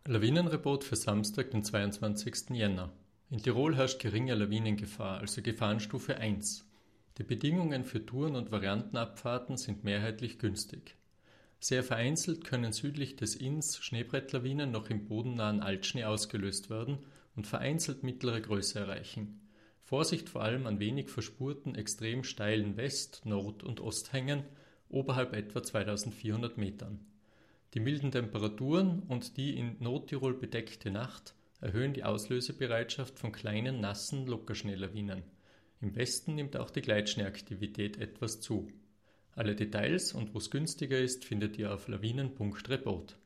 Lawinenreport für Samstag, den 22. Jänner. In Tirol herrscht geringe Lawinengefahr, also Gefahrenstufe 1. Die Bedingungen für Touren und Variantenabfahrten sind mehrheitlich günstig. Sehr vereinzelt können südlich des Inns Schneebrettlawinen noch im bodennahen Altschnee ausgelöst werden und vereinzelt mittlere Größe erreichen. Vorsicht vor allem an wenig verspurten, extrem steilen West-, Nord- und Osthängen oberhalb etwa 2400 Metern. Die milden Temperaturen und die in Nordtirol bedeckte Nacht erhöhen die Auslösebereitschaft von kleinen, nassen Lockerschneelawinen. Im Westen nimmt auch die Gleitschneeaktivität etwas zu. Alle Details und wo es günstiger ist, findet ihr auf lawinen.report.